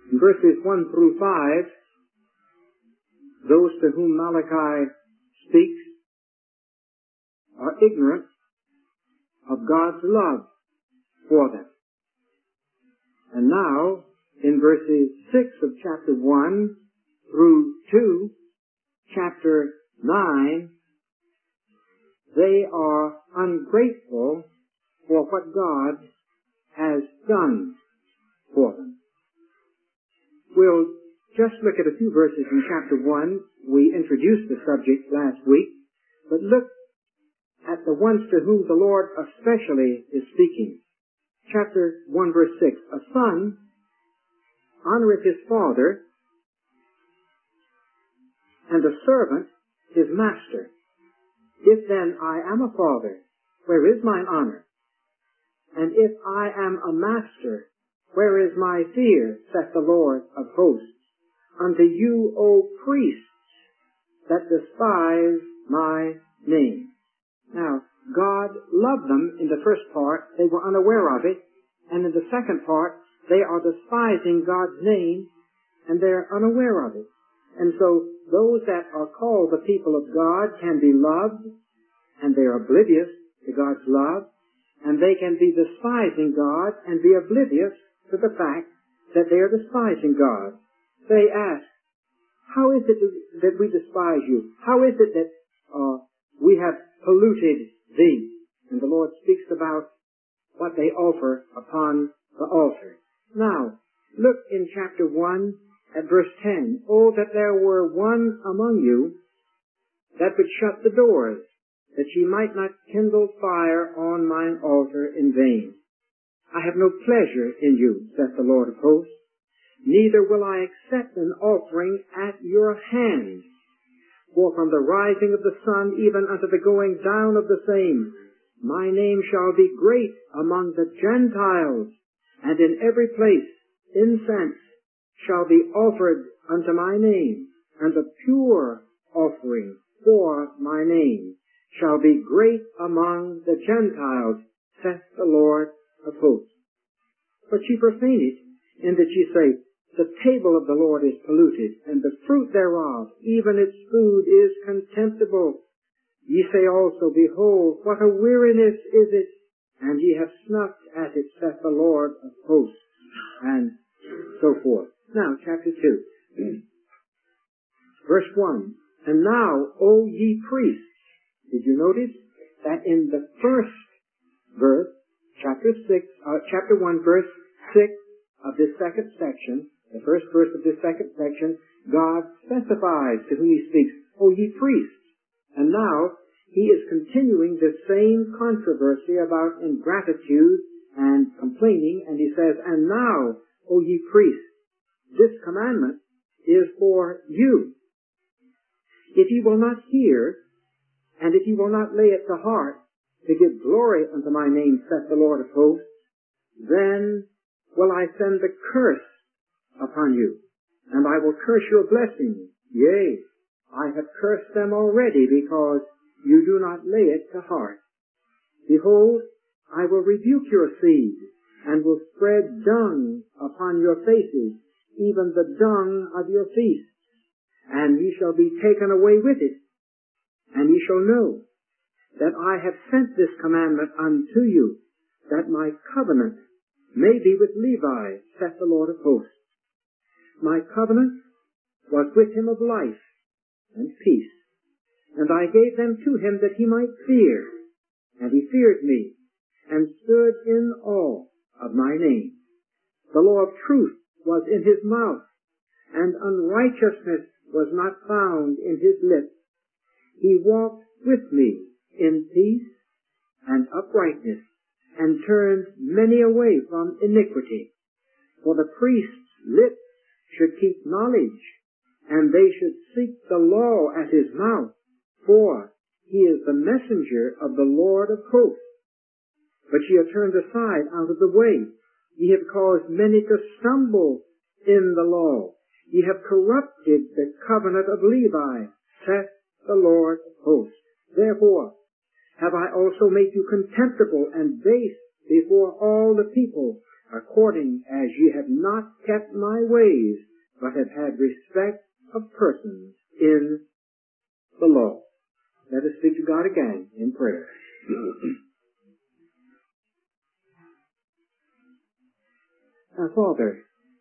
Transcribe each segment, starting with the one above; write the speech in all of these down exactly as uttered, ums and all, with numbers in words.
In verses one through five, those to whom Malachi speaks are ignorant of God's love for them. And now, in verses six of chapter one through two, chapter nine, they are ungrateful for what God has done for them. We'll just look at a few verses in chapter one. We introduced the subject last week, but look at the ones to whom the Lord especially is speaking. Chapter one, verse six. A son honoreth his father, and a servant his master. If then I am a father, where is mine honor? And if I am a master, where is my fear, saith the Lord of hosts? Unto you, O priests, that despise my name. Now, God loved them in the first part. They were unaware of it. And in the second part, they are despising God's name, and they're unaware of it. And so, those that are called the people of God can be loved, and they're oblivious to God's love, and they can be despising God and be oblivious to the fact that they are despising God. They ask, how is it that we despise you? How is it that uh, we have polluted thee? And the Lord speaks about what they offer upon the altar. Now, look in chapter one at verse ten. Oh, that there were one among you that would shut the doors, that ye might not kindle fire on mine altar in vain. I have no pleasure in you, saith the Lord of hosts, neither will I accept an offering at your hand. For from the rising of the sun even unto the going down of the same, my name shall be great among the Gentiles, and in every place incense shall be offered unto my name, and the pure offering for my name shall be great among the Gentiles, saith the Lord of hosts. But ye profane it, in that ye say, the table of the Lord is polluted, and the fruit thereof, even its food, is contemptible. Ye say also, behold, what a weariness is it, and ye have snuffed at it, saith the Lord of hosts, and so forth. Now, chapter two. Verse one. And now, O ye priests, did you notice that in the first verse, chapter six, uh, chapter one, verse six of this second section, the first verse of this second section, God specifies to whom he speaks, O ye priests. And now, he is continuing the same controversy about ingratitude and complaining, and he says, and now, O ye priests, this commandment is for you. If ye will not hear, and if ye will not lay it to heart, to give glory unto my name, saith the Lord of hosts, then will I send the curse upon you, and I will curse your blessing. Yea, I have cursed them already, because you do not lay it to heart. Behold, I will rebuke your seed, and will spread dung upon your faces, even the dung of your feasts, and ye shall be taken away with it. And ye shall know that I have sent this commandment unto you, that my covenant may be with Levi, saith the Lord of hosts. My covenant was with him of life and peace, and I gave them to him that he might fear, and he feared me, and stood in awe of my name. The law of truth was in his mouth, and unrighteousness was not found in his lips. He walked with me in peace and uprightness, and turned many away from iniquity. For the priest's lips should keep knowledge, and they should seek the law at his mouth, for he is the messenger of the Lord of hosts. But ye have turned aside out of the way. Ye have caused many to stumble in the law. Ye have corrupted the covenant of Levi, saith the Lord of hosts. Therefore have I also made you contemptible and base before all the people, according as ye have not kept my ways, but have had respect of persons in the law. Let us speak to God again in prayer. Our Father,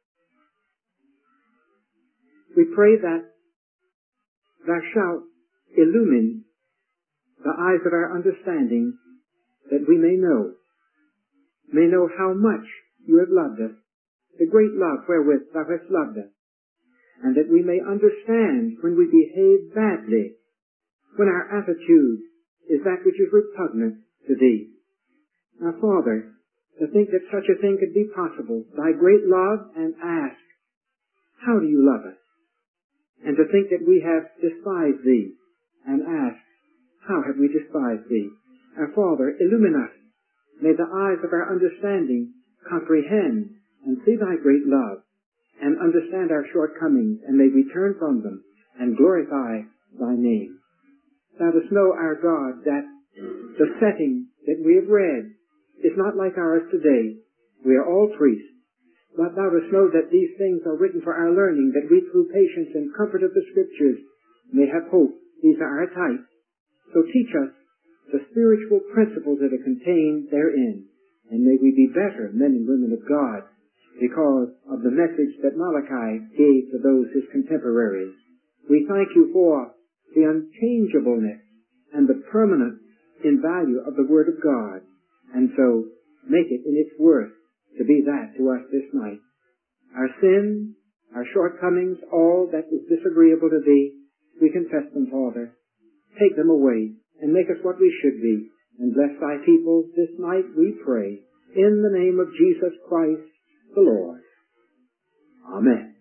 we pray that Thou shalt illumine the eyes of our understanding, that we may know, may know how much You have loved us, the great love wherewith Thou hast loved us, and that we may understand when we behave badly, when our attitude is that which is repugnant to Thee. Now, Father, to think that such a thing could be possible, Thy great love, and ask, how do You love us? And to think that we have despised Thee, and ask, how have we despised Thee? Our Father, illumine us. May the eyes of our understanding comprehend and see Thy great love, and understand our shortcomings, and may we turn from them and glorify Thy name. Thou dost know, our God, that the setting that we have read is not like ours today. We are all priests. But Thou dost know that these things are written for our learning, that we through patience and comfort of the Scriptures may have hope. These are our types. So teach us the spiritual principles that are contained therein, and may we be better men and women of God because of the message that Malachi gave to those his contemporaries. We thank You for the unchangeableness and the permanence in value of the Word of God, and so make it in its worth to be that to us this night. Our sin, our shortcomings, all that is disagreeable to Thee, we confess them, Father. Take them away and make us what we should be, and bless Thy people this night, we pray, in the name of Jesus Christ the Lord. Amen.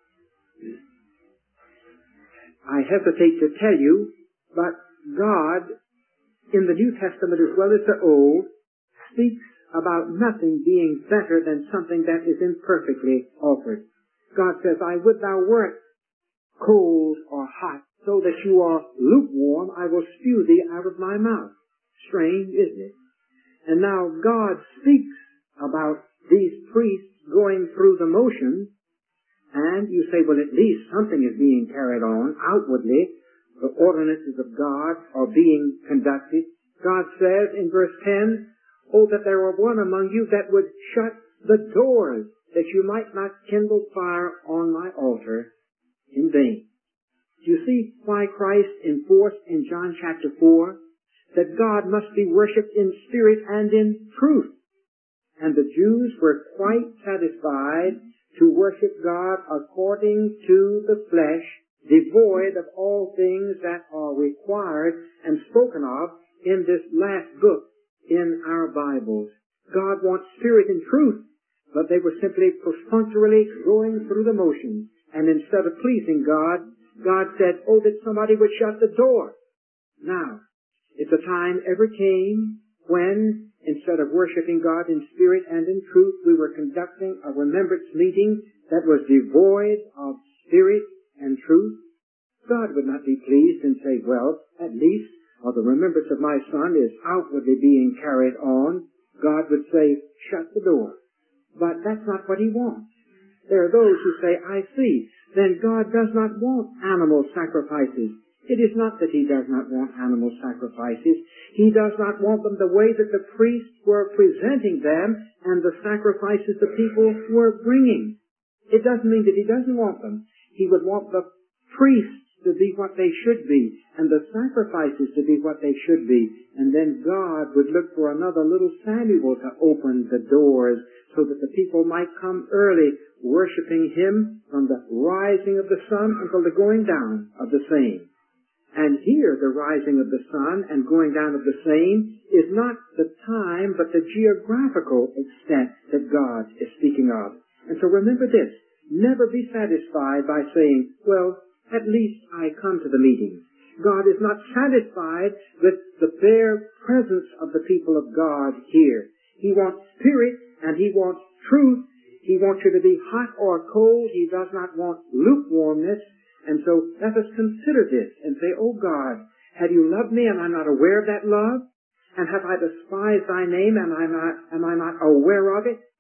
I hesitate to tell you, but God, in the New Testament as well as the Old, speaks about nothing being better than something that is imperfectly altered. God says, I would thou wert cold or hot, so that you are lukewarm, I will spew thee out of my mouth. Strange, isn't it? And now God speaks about these priests going through the motions, and you say, well, at least something is being carried on outwardly. The ordinances of God are being conducted. God says in verse ten, oh, that there were one among you that would shut the doors, that you might not kindle fire on my altar in vain. Do you see why Christ enforced in John chapter four that God must be worshipped in spirit and in truth? And the Jews were quite satisfied to worship God according to the flesh, devoid of all things that are required and spoken of in this last book in our Bibles. God wants spirit and truth, but they were simply perfunctorily going through the motions. And instead of pleasing God, God said, oh, that somebody would shut the door. Now, if the time ever came when, instead of worshiping God in spirit and in truth, we were conducting a remembrance meeting that was devoid of spirit and truth, God would not be pleased and say, well, at least while the remembrance of my son is outwardly being carried on, God would say, shut the door. But that's not what He wants. There are those who say, I see, then God does not want animal sacrifices. It is not that He does not want animal sacrifices. He does not want them the way that the priests were presenting them and the sacrifices the people were bringing. It doesn't mean that He doesn't want them. He would want the priests to be what they should be, and the sacrifices to be what they should be. And then God would look for another little Samuel to open the doors so that the people might come early, worshiping Him from the rising of the sun until the going down of the same. And here the rising of the sun and going down of the same is not the time, but the geographical extent that God is speaking of. And so remember this, never be satisfied by saying, well, at least I come to the meetings. God is not satisfied with the bare presence of the people of God here. He wants spirit and He wants truth. He wants you to be hot or cold. He does not want lukewarmness. And so let us consider this and say, oh God, have You loved me? Am I not aware of that love? And have I despised Thy name? Am I not, am I not aware of it?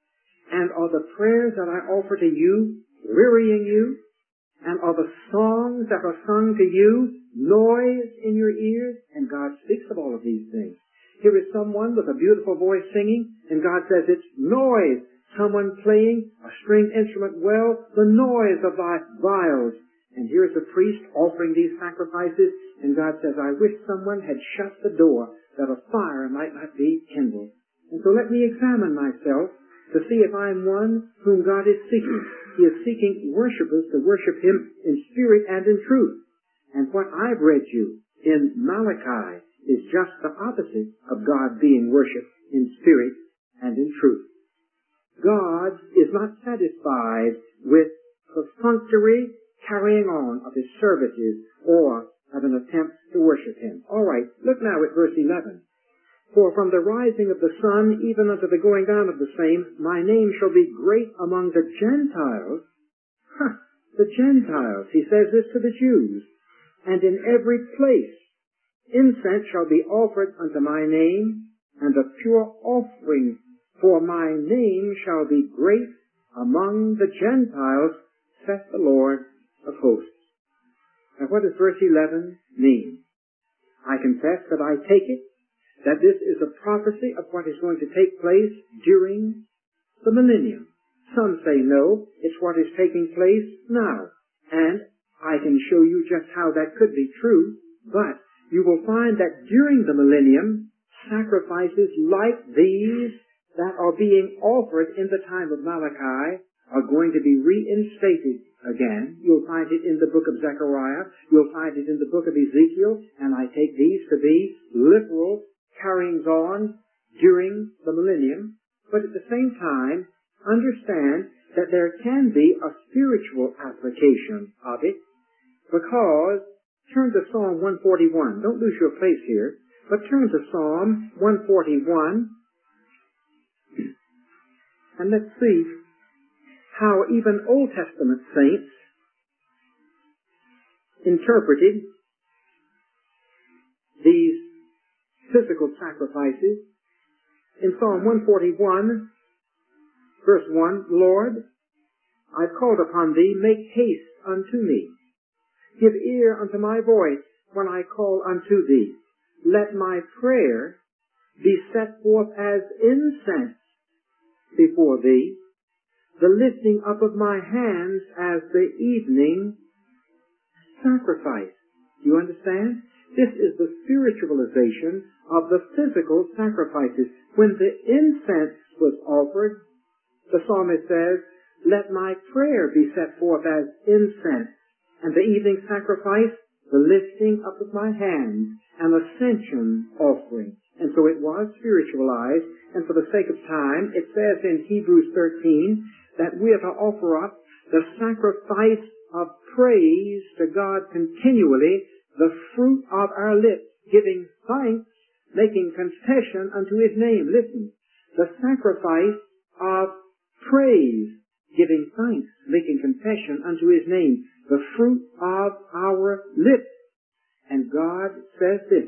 And are the prayers that I offer to you wearying you? And are the songs that are sung to you noise in your ears? And God speaks of all of these things. Here is someone with a beautiful voice singing, and God says it's noise. Someone playing a stringed instrument well, the noise of thy viols. And here's a priest offering these sacrifices, and God says, I wish someone had shut the door that a fire might not be kindled. And so let me examine myself to see if I'm one whom God is seeking. He is seeking worshipers to worship Him in spirit and in truth. And what I've read you in Malachi is just the opposite of God being worshipped in spirit and in truth. God is not satisfied with perfunctory carrying on of His services or of an attempt to worship Him. All right, look now at verse eleven. For from the rising of the sun even unto the going down of the same, my name shall be great among the Gentiles. Huh, the Gentiles. He says this to the Jews. And in every place incense shall be offered unto my name, and a pure offering for my name shall be great among the Gentiles, saith the Lord of hosts. Now what does verse eleven mean? I confess that I take it that this is a prophecy of what is going to take place during the millennium. Some say no, it's what is taking place now. And I can show you just how that could be true, but you will find that during the millennium, sacrifices like these that are being offered in the time of Malachi are going to be reinstated again. You'll find it in the book of Zechariah. You'll find it in the book of Ezekiel. And I take these to be literal carryings on during the millennium. But at the same time, understand that there can be a spiritual application of it, because turn to Psalm one forty-one. Don't lose your place here, but turn to Psalm one forty-one, and let's see how even Old Testament saints interpreted these physical sacrifices. In Psalm one forty-one, verse one, Lord, I've called upon thee, make haste unto me. Give ear unto my voice when I call unto thee. Let my prayer be set forth as incense before thee, the lifting up of my hands as the evening sacrifice. Do you understand? This is the spiritualization of the physical sacrifices. When the incense was offered, the psalmist says, let my prayer be set forth as incense, and the evening sacrifice, the lifting up of my hands, an ascension offering. And so it was spiritualized, and for the sake of time, it says in Hebrews thirteen that we are to offer up the sacrifice of praise to God continually, the fruit of our lips, giving thanks, making confession unto His name. Listen, the sacrifice of praise, giving thanks, making confession unto His name, the fruit of our lips. And God says this,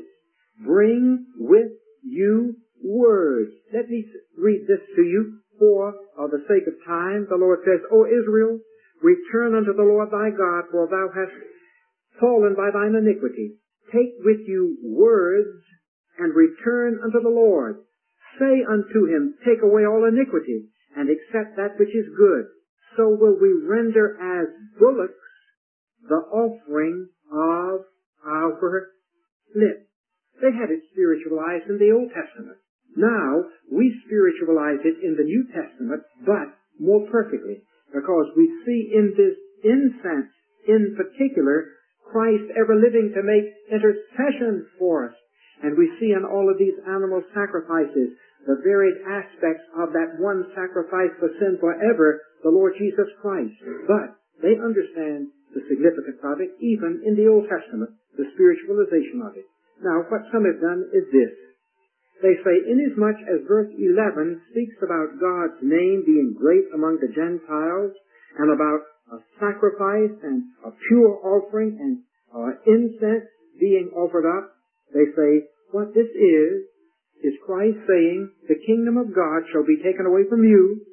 bring with you words. Let me read this to you for uh, the sake of time. The Lord says, O Israel, return unto the Lord thy God, for thou hast fallen by thine iniquity. Take with you words, and return unto the Lord. Say unto him, take away all iniquity, and accept that which is good. So will we render as bullocks the offering of our lips. They had it spiritualized in the Old Testament. Now, we spiritualize it in the New Testament, but more perfectly, because we see in this incense, in particular, Christ ever living to make intercession for us. And we see in all of these animal sacrifices the varied aspects of that one sacrifice for sin forever, the Lord Jesus Christ. But they understand the significance of it, even in the Old Testament, the spiritualization of it. Now, what some have done is this. They say, inasmuch as verse eleven speaks about God's name being great among the Gentiles, and about a sacrifice and a pure offering and uh, incense being offered up, they say, what this is, is Christ saying, the kingdom of God shall be taken away from you,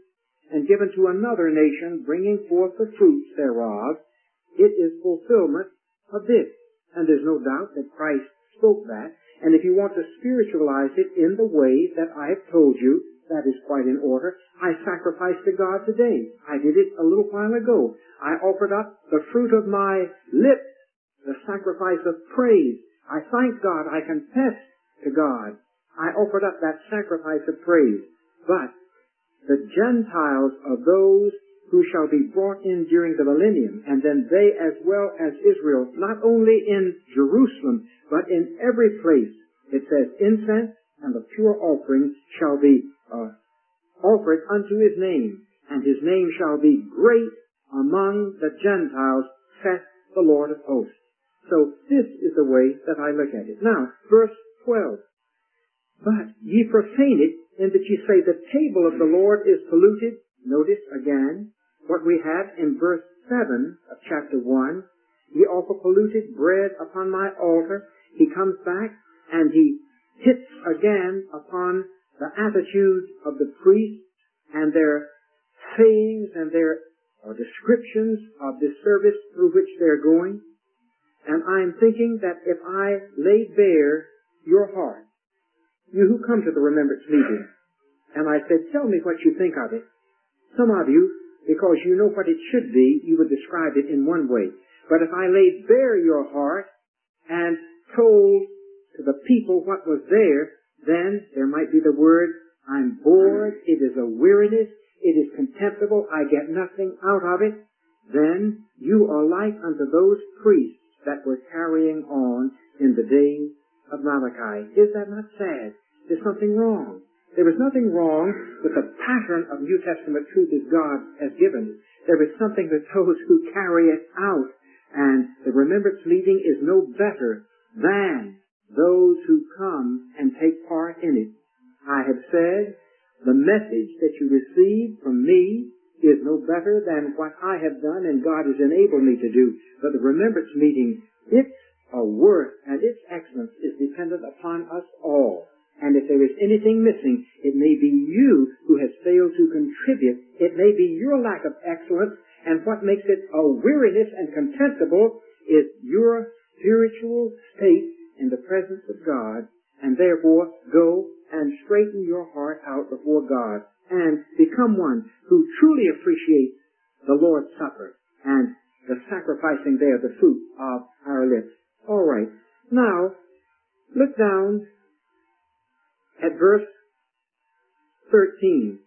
and given to another nation, bringing forth the fruits thereof. It is fulfillment of this. And there's no doubt that Christ spoke that. And if you want to spiritualize it in the way that I have told you, that is quite in order. I sacrifice to God today. I did it a little while ago. I offered up the fruit of my lips, the sacrifice of praise. I thank God. I confess to God. I offered up that sacrifice of praise. But the Gentiles are those who shall be brought in during the millennium, and then they as well as Israel, not only in Jerusalem, but in every place. It says, incense and the pure offering shall be uh, offered unto his name, and his name shall be great among the Gentiles, saith the Lord of hosts. So this is the way that I look at it. Now, verse twelve. But ye profane it, in that ye say the table of the Lord is polluted. Notice again what we have in verse seven of chapter one. Ye offer polluted bread upon my altar. He comes back and he hits again upon the attitude of the priests and their sayings and their or descriptions of this service through which they're going. And I'm thinking that if I laid bare your heart, you who come to the remembrance meeting, and I said, tell me what you think of it. Some of you, because you know what it should be, you would describe it in one way. But if I laid bare your heart and told to the people what was there, then there might be the word, I'm bored, it is a weariness, it is contemptible, I get nothing out of it. Then you are like unto those priests that were carrying on in the days of Malachi. Is that not sad? There's something wrong. There is nothing wrong with the pattern of New Testament truth as God has given it. There is something with those who carry it out. And the remembrance meeting is no better than those who come and take part in it. I have said the message that you receive from me is no better than what I have done and God has enabled me to do. But the remembrance meeting, its worth and its excellence is dependent upon us all. And if there is anything missing, it may be you who has failed to contribute. It may be your lack of excellence, and what makes it a weariness and contemptible is your spiritual state in the presence of God, and therefore go and straighten your heart out before God and become one who truly appreciates the Lord's Supper and the sacrificing there the fruit of our lips. All right. Now, look down at verse thirteen.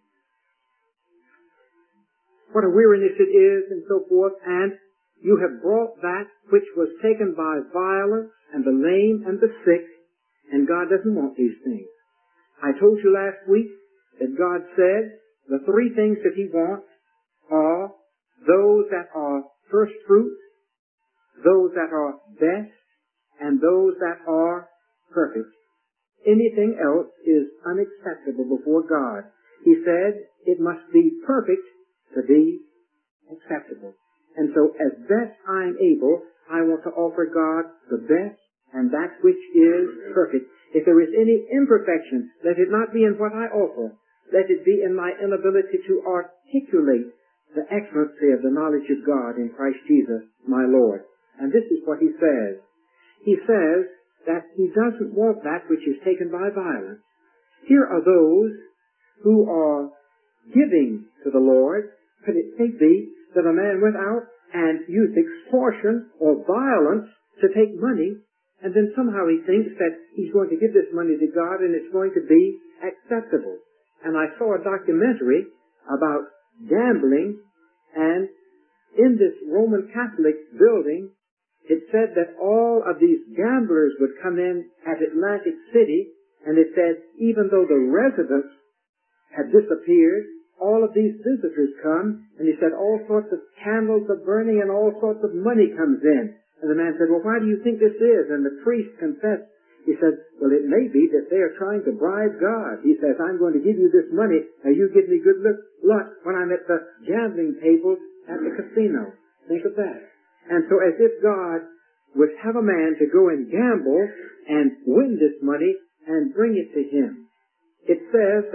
What a weariness it is, and so forth. And you have brought that which was taken by violence, and the lame and the sick, and God doesn't want these things. I told you last week that God said the three things that He wants are those that are first fruits, those that are best, and those that are perfect. Anything else is unacceptable before God. He said it must be perfect to be acceptable. And so as best I'm able, I want to offer God the best and that which is perfect. If there is any imperfection, let it not be in what I offer. Let it be in my inability to articulate the excellency of the knowledge of God in Christ Jesus, my Lord. And this is what He says. He says that He doesn't want that which is taken by violence. Here are those who are giving to the Lord, but it may be that a man went out and used extortion or violence to take money, and then somehow he thinks that he's going to give this money to God and it's going to be acceptable. And I saw a documentary about gambling, and in this Roman Catholic building, it said that all of these gamblers would come in at Atlantic City, and it said even though the residents had disappeared, all of these visitors come, and he said all sorts of candles are burning and all sorts of money comes in. And the man said, well, why do you think this is? And the priest confessed. He said, well, it may be that they are trying to bribe God. He says, I'm going to give you this money, now you give me good luck when I'm at the gambling table at the casino. Think of that. And so as if God would have a man to go and gamble and win this money and bring it to him. It says that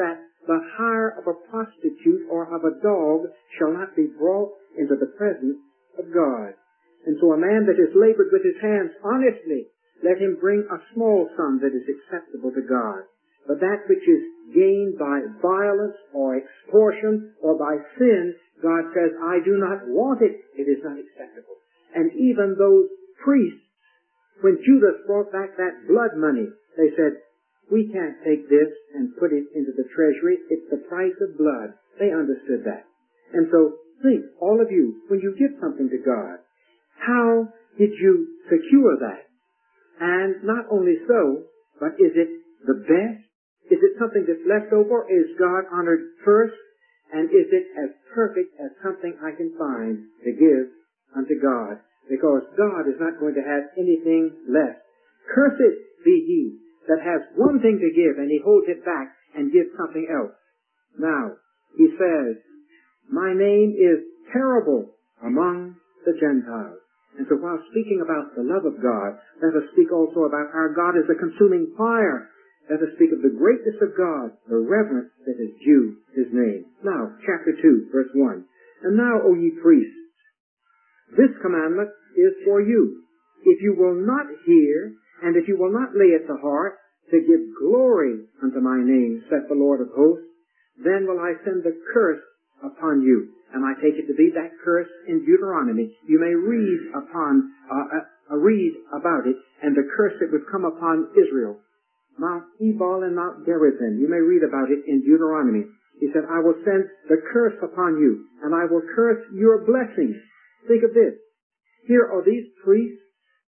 the hire of a prostitute or of a dog shall not be brought into the presence of God. And so a man that has labored with his hands honestly, let him bring a small sum that is acceptable to God. But that which is gained by violence or extortion or by sin, God says, I do not want it. It is not acceptable. And even those priests, when Judas brought back that blood money, they said, we can't take this and put it into the treasury. It's the price of blood. They understood that. And so think, all of you, when you give something to God, how did you secure that? And not only so, but is it the best? Is it something that's left over? Is God honored first? And is it as perfect as something I can find to give unto God? Because God is not going to have anything less. Cursed be he that has one thing to give and he holds it back and gives something else. Now, he says, my name is terrible among the Gentiles. And so while speaking about the love of God, let us speak also about our God as a consuming fire. Let us speak of the greatness of God, the reverence that is due his name. Now, chapter two, verse one. And now, O ye priests, this commandment is for you. If you will not hear, and if you will not lay it to heart, to give glory unto my name, saith the Lord of hosts, then will I send the curse upon you. And I take it to be that curse in Deuteronomy. You may read upon, uh, uh, read about it, and the curse that would come upon Israel. Mount Ebal and Mount Gerizim. You may read about it in Deuteronomy. He said, I will send the curse upon you, and I will curse your blessings. Think of this. Here are these priests,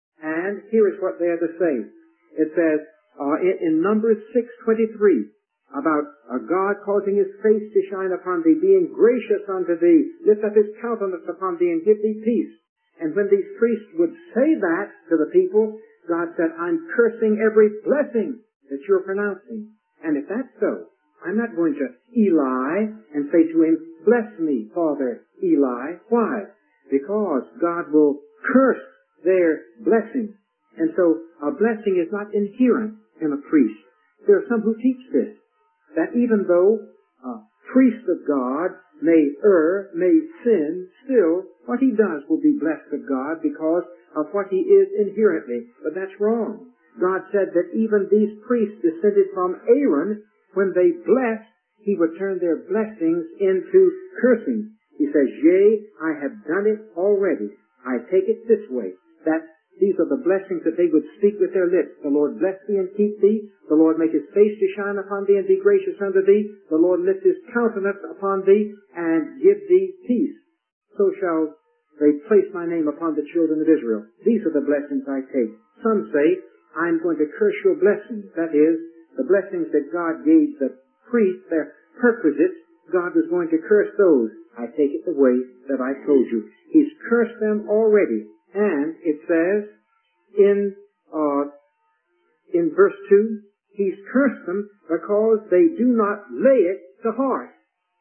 and here is what they are to say. It says, uh, in, in Numbers six twenty-three, about uh, God causing his face to shine upon thee, being gracious unto thee, lift up his countenance upon thee, and give thee peace. And when these priests would say that to the people, God said, I'm cursing every blessing that you're pronouncing. And if that's so, I'm not going to Eli and say to him, bless me, Father Eli. Why? Because God will curse their blessing. And so a blessing is not inherent in a priest. There are some who teach this, that even though a priest of God may err, may sin, still what he does will be blessed of God because of what he is inherently. But that's wrong. God said that even these priests descended from Aaron, when they blessed, he would turn their blessings into cursing. He says, yea, I have done it already. I take it this way, that these are the blessings that they would speak with their lips. The Lord bless thee and keep thee. The Lord make his face to shine upon thee and be gracious unto thee. The Lord lift his countenance upon thee and give thee peace. So shall they place my name upon the children of Israel. These are the blessings I take. Some say, I'm going to curse your blessings. That is, the blessings that God gave the priests, their perquisites, God was going to curse those. I take it the way that I told you. He's cursed them already. And it says in uh, in verse two, he's cursed them because they do not lay it to heart.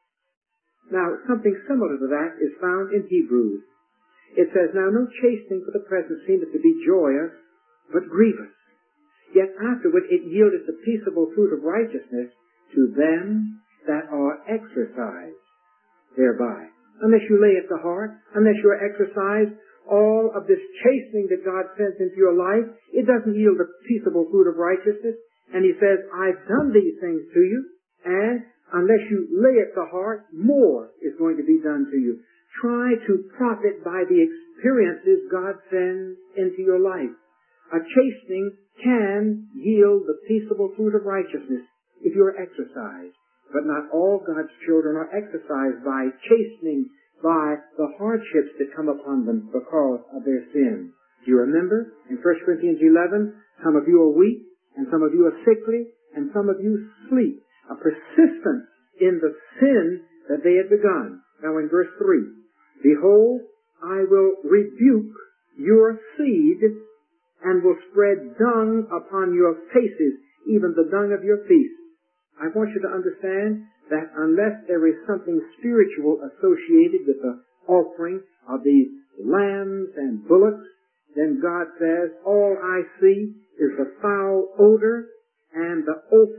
Now, something similar to that is found in Hebrews. It says, now no chastening for the present seemeth to be joyous, but grievous. Yet afterward it yieldeth the peaceable fruit of righteousness to them that are exercised thereby. Unless you lay it to heart, unless you are exercised, all of this chastening that God sends into your life, it doesn't yield the peaceable fruit of righteousness. And he says, I've done these things to you, and unless you lay it to heart, more is going to be done to you. Try to profit by the experiences God sends into your life. A chastening can yield the peaceable fruit of righteousness if you are exercised. But not all God's children are exercised by chastening, by the hardships that come upon them because of their sin. Do you remember in First Corinthians eleven, some of you are weak, and some of you are sickly, and some of you sleep. A persistence in the sin that they had begun. Now in verse three, behold, I will rebuke your seed, and will spread dung upon your faces, even the dung of your feet. I want you to understand that unless there is something spiritual associated with the offering of these lambs and bullocks, then God says, all I see is the foul odor and the offal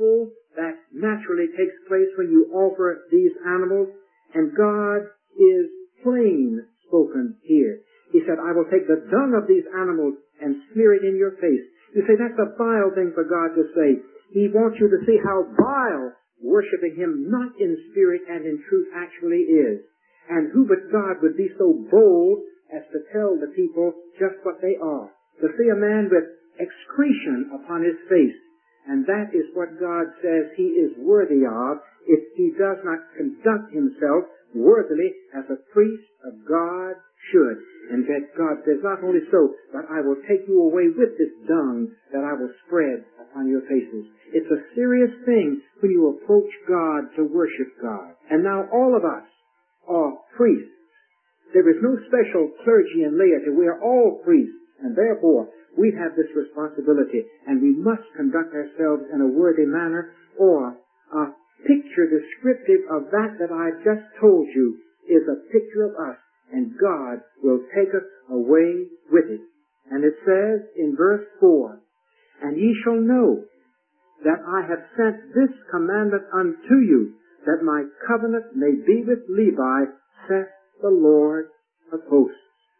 that naturally takes place when you offer these animals, and God is plain spoken here. He said, I will take the dung of these animals and smear it in your face. You say, that's a vile thing for God to say. He wants you to see how vile worshiping Him not in spirit and in truth actually is. And who but God would be so bold as to tell the people just what they are? To see a man with excretion upon his face, and that is what God says he is worthy of if he does not conduct himself worthily as a priest of God should. And that God says, not only so, but I will take you away with this dung that I will spread upon your faces. It's a serious thing when you approach God to worship God. And now all of us are priests. There is no special clergy and laity. We are all priests, and therefore we have this responsibility, and we must conduct ourselves in a worthy manner, or a picture descriptive of that that I've just told you is a picture of us, and God will take us away with it. And it says in verse four, and ye shall know that I have sent this commandment unto you, that my covenant may be with Levi, saith the Lord of hosts.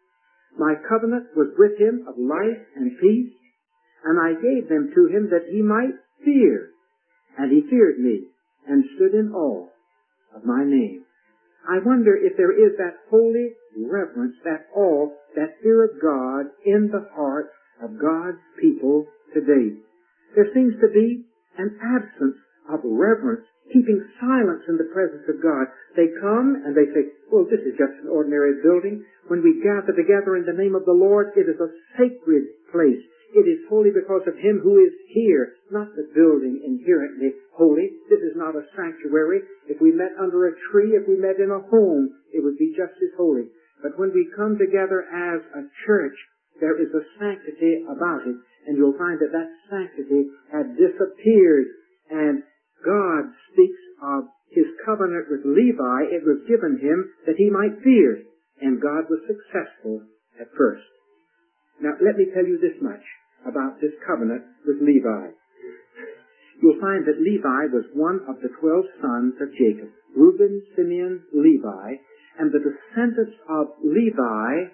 My covenant was with him of life and peace, and I gave them to him that he might fear. And he feared me, and stood in awe of my name. I wonder if there is that holy reverence, that awe, that fear of God in the heart of God's people today. There seems to be an absence of reverence, keeping silence in the presence of God. They come and they say, well, this is just an ordinary building. When we gather together in the name of the Lord, it is a sacred place. It is holy because of Him who is here, not the building inherently holy. This is not a sanctuary. If we met under a tree, if we met in a home, it would be just as holy. But when we come together as a church, there is a sanctity about it, and you'll find that that sanctity had disappeared, and God speaks of His covenant with Levi. It was given Him that He might fear, and God was successful at first. Now, let me tell you this much about this covenant with Levi. You'll find that Levi was one of the twelve sons of Jacob. Reuben, Simeon, Levi, and the descendants of Levi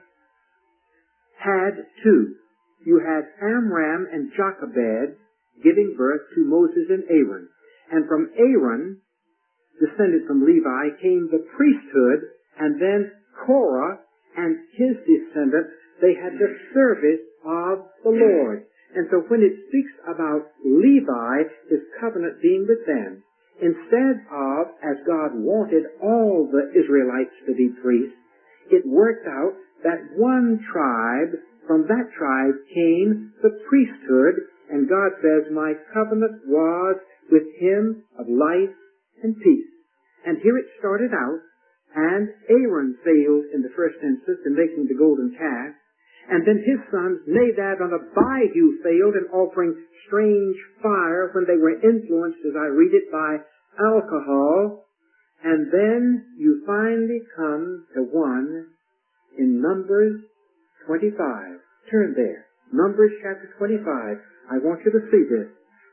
had two. You had Amram and Jochebed giving birth to Moses and Aaron. And from Aaron, descended from Levi, came the priesthood, and then Korah and his descendants, they had the service of the Lord. And so when it speaks about Levi, his covenant being with them, instead of, as God wanted all the Israelites to be priests, it worked out that one tribe, from that tribe came the priesthood, and God says, my covenant was with him of life and peace. And here it started out, and Aaron failed in the first instance in making the golden calf, and then his sons Nadab and Abihu failed in offering strange fire when they were influenced, as I read it, by alcohol. And then you finally come to one in Numbers twenty-five. Turn there. Numbers chapter twenty-five. I want you to see this.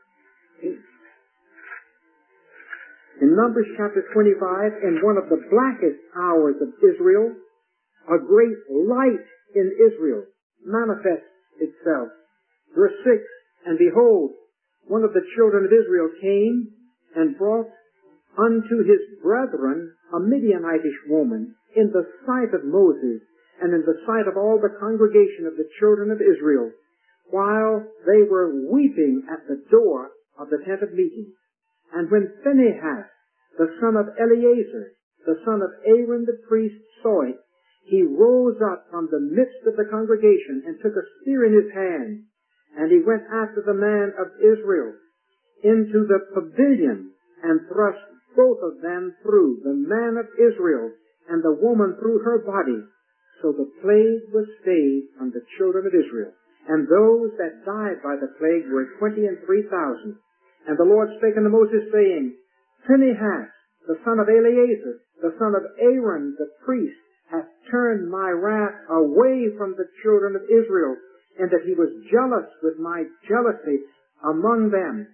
In Numbers chapter twenty-five, in one of the blackest hours of Israel, a great light in Israel manifests itself. Verse six, and behold, one of the children of Israel came and brought unto his brethren a Midianitish woman in the sight of Moses and in the sight of all the congregation of the children of Israel, while they were weeping at the door of the tent of meeting. And when Phinehas, the son of Eleazar, the son of Aaron the priest, saw it, he rose up from the midst of the congregation and took a spear in his hand, and he went after the man of Israel into the pavilion and thrust both of them through, the man of Israel and the woman through her body. So the plague was stayed from the children of Israel. And those that died by the plague were twenty and three thousand. And the Lord spake unto Moses, saying, Phinehas, the son of Eleazar, the son of Aaron the priest, hath turned my wrath away from the children of Israel, and that he was jealous with my jealousy among them.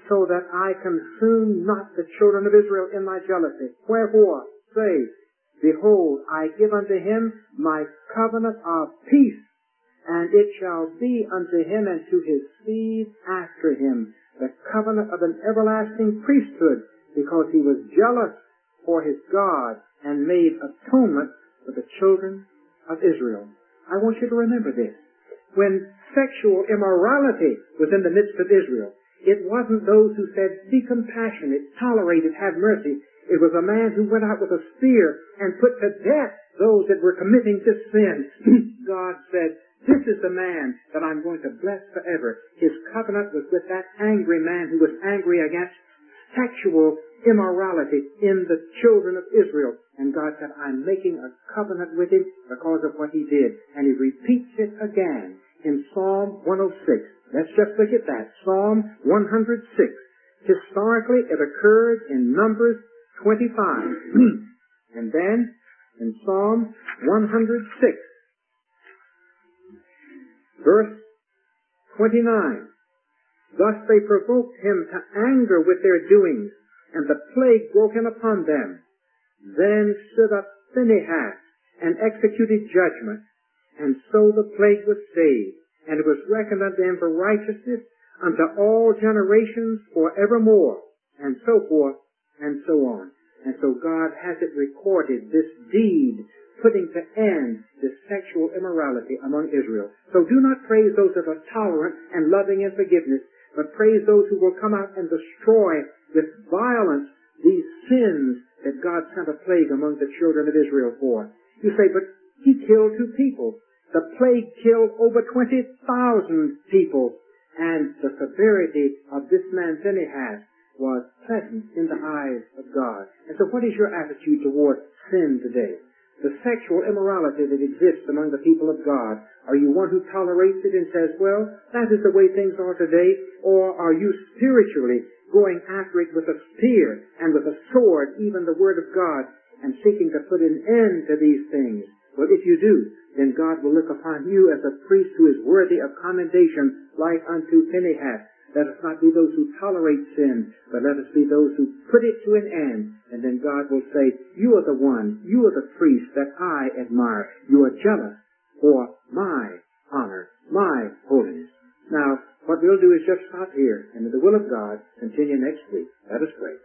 so that I consume not the children of Israel in my jealousy. Wherefore, say, behold, I give unto him my covenant of peace, and it shall be unto him and to his seed after him, the covenant of an everlasting priesthood, because he was jealous for his God and made atonement for the children of Israel. I want you to remember this. When sexual immorality was in the midst of Israel, it wasn't those who said, be compassionate, tolerate it, have mercy. It was a man who went out with a spear and put to death those that were committing this sin. God said, this is the man that I'm going to bless forever. His covenant was with that angry man who was angry against sexual immorality in the children of Israel. And God said, I'm making a covenant with him because of what he did. And he repeats it again in Psalm one oh six. Let's just look at that. Psalm one hundred six. Historically, it occurred in Numbers twenty-five. And then, in Psalm one hundred six, verse twenty-nine. Thus they provoked him to anger with their doings, and the plague broke in upon them. Then stood up Phinehas, and executed judgment, and so the plague was stayed, and it was reckoned unto him for righteousness unto all generations forevermore, and so forth, and so on. And so God has it recorded, this deed, putting to end this sexual immorality among Israel. So do not praise those that are tolerant and loving and forgiveness, but praise those who will come out and destroy with violence these sins that God sent a plague among the children of Israel for. You say, but he killed two people. The plague killed over twenty thousand people, and the severity of this man Phinehas was pleasant in the eyes of God. And so what is your attitude toward sin today? The sexual immorality that exists among the people of God. Are you one who tolerates it and says, well, that is the way things are today? Or are you spiritually going after it with a spear and with a sword, even the Word of God, and seeking to put an end to these things? Well, if you do, then God will look upon you as a priest who is worthy of commendation, like unto Phinehas. Let us not be those who tolerate sin, but let us be those who put it to an end. And then God will say, you are the one, you are the priest that I admire. You are jealous for my honor, my holiness. Now, what we'll do is just stop here, and in the will of God, continue next week. Let us pray.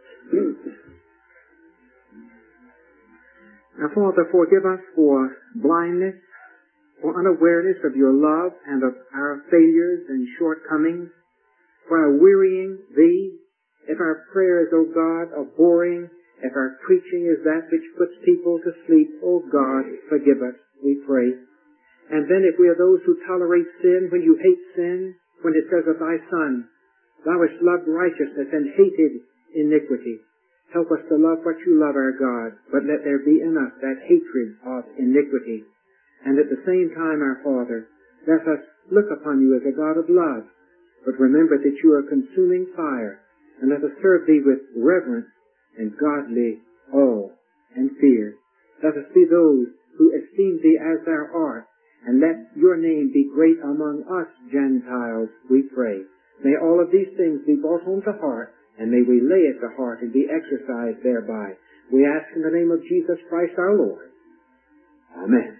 Now, Father, forgive us for blindness, for unawareness of your love and of our failures and shortcomings, for our wearying Thee. If our prayers, O God, are boring, if our preaching is that which puts people to sleep, O God, forgive us, we pray. And then if we are those who tolerate sin, when you hate sin, when it says of thy Son, thou hast loved righteousness and hated iniquity. Help us to love what you love, our God, but let there be in us that hatred of iniquity. And at the same time, our Father, let us look upon you as a God of love, but remember that you are consuming fire, and let us serve thee with reverence and godly awe and fear. Let us be those who esteem thee as thou art, and let your name be great among us Gentiles, we pray. May all of these things be brought home to heart, and may we lay it to heart and be exercised thereby. We ask in the name of Jesus Christ our Lord. Amen.